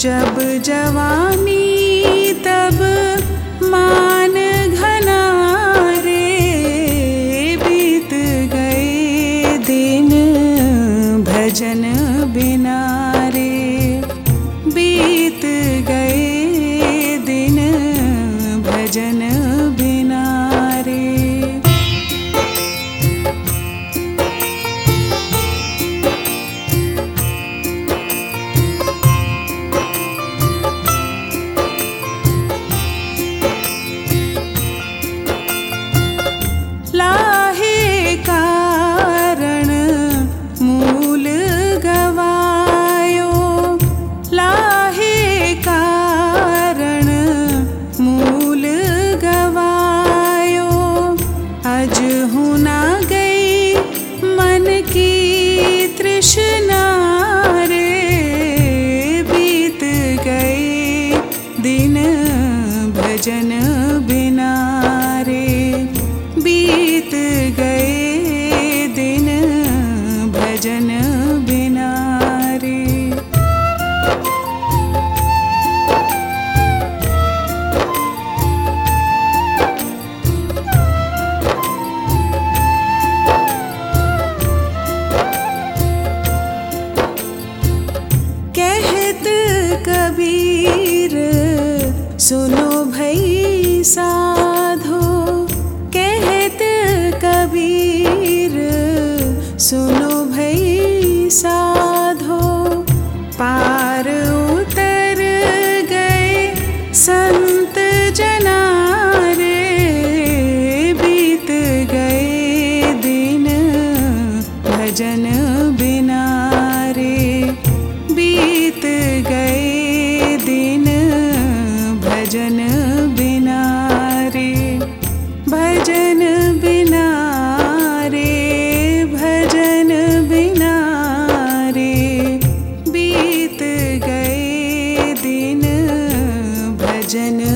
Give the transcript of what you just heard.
जब जवानी तब मान घना रे, बीत गए दिन भजन बिना रे, बीत गए दिन भजन बिना रे। लाहे कारण मूल गवायो, लाहे कारण मूल गवायो, अज हुना गई मन की तृष्णा रे, बीत गए दिन भजन बिना रे, बीत गए दिन भजन बिना रे। कहत कबीर सुनो भई साधो, कहत कबीर सुनो भई साधो, पार उतर गए संत जना रे, बीत गए दिन भजन बिना रे, बीत गए दिन भजन बिना रे, भजन बिना रे, भजन बिना रे, बीत गए दिन भजन